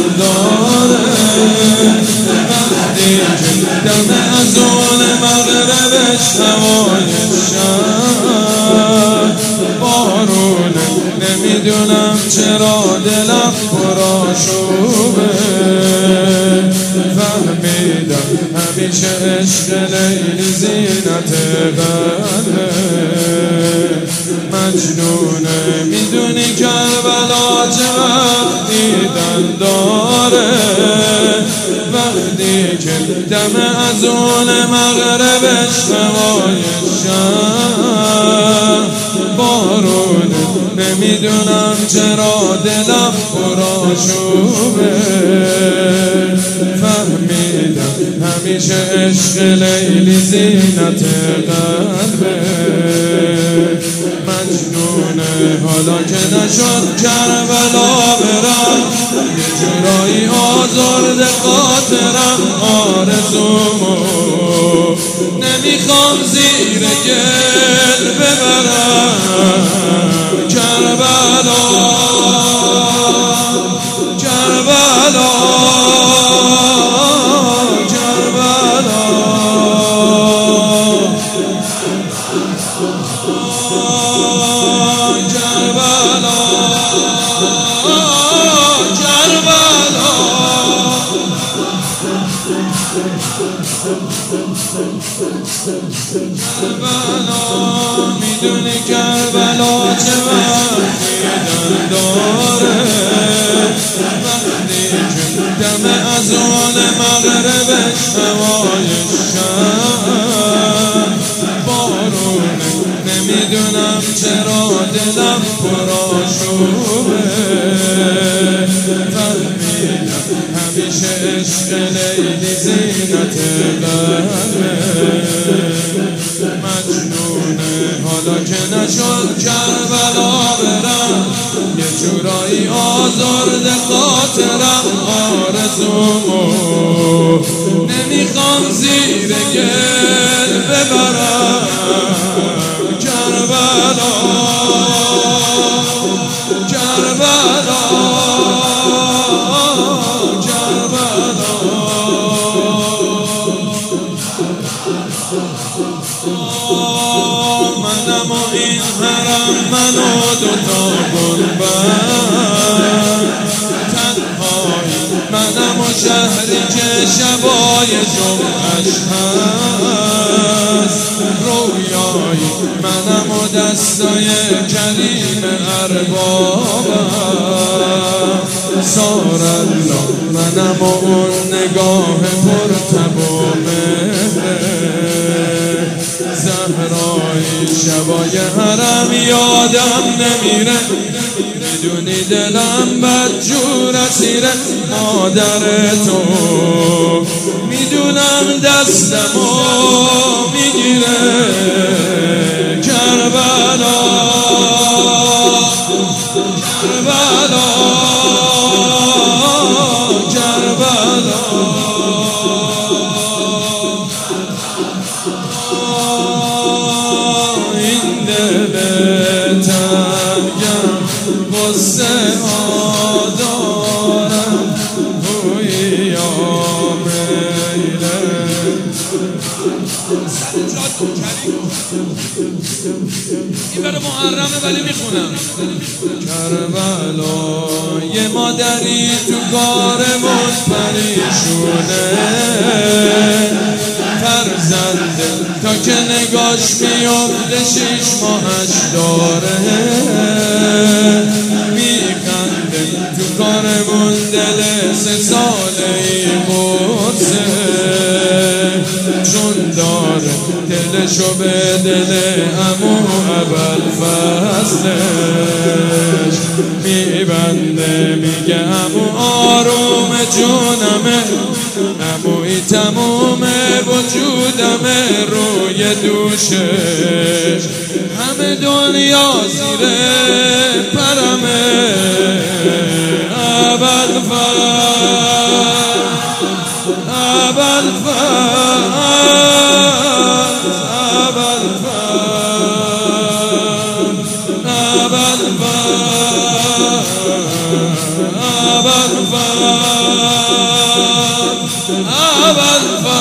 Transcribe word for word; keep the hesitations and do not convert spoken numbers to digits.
دیدن داره وقتی که دم اذان مغربش هوای شب بارونه نمیدونم چرا دلم پرآشوبه فهمیدم همیشه عشق لیلی زینت قلبه مجنونه میدونی کربلا چه وقت دیدن داره وقتی که دم اذان مغربش هوای شب بارونه نمیدونم چرا دلم پرآشوبه فهمیدم همیشه عشق لیلی زینت قلبه مجنونه حالا که نشد کربلا برم یه جورایی آزرده خاطرم آرزومو نمیخوام زیر گل ببرم کربلا کربلا کربلا کربلا میدونی کربلا چه وقت دیدن داره وقتی که دم اذان مغربش هوای شب بارونه نمیدونم چرا دلم پرآشوبه فهمیدم همیشه عشق لیلی زینت قلبه مجنونه حالا که نشد کربلا برم یه جورایی آزرده خاطرم آرزومو نمیخوام زیر گل ببرم کربلا کربلا کربلا منم و این حرم من و دوتا گنبد تنهایی منم و شهری که شبای جمعش هست رویایی منم و دستای کریم اربابم سار الله منم و اون نگاه پرتب و زهرایی شبای حرم یادم نمیره میدونی دلم بدجور اسیره مادر تو میدونم دستمو میگیره کربلا کربلا کربلا این دل تنگم غصه ها دارم یا میله این برای محرمه ولی میخونم کربلا یه مادری تو کارمون پریشونه فرزنده تا که نگاش میفته شیش ماهش داره میخنده تو کارمون دل سه ساله ای بوده چون داره دلشو به دل عمو ابوالفضلش میبنده میگه عمو آروم جونمه عموی تموم وجودمه روی دوشش همه دنیا زیر پرمه ابوالفضل ابوالفضل ابوالفضل ابوالفضل ابوالفضل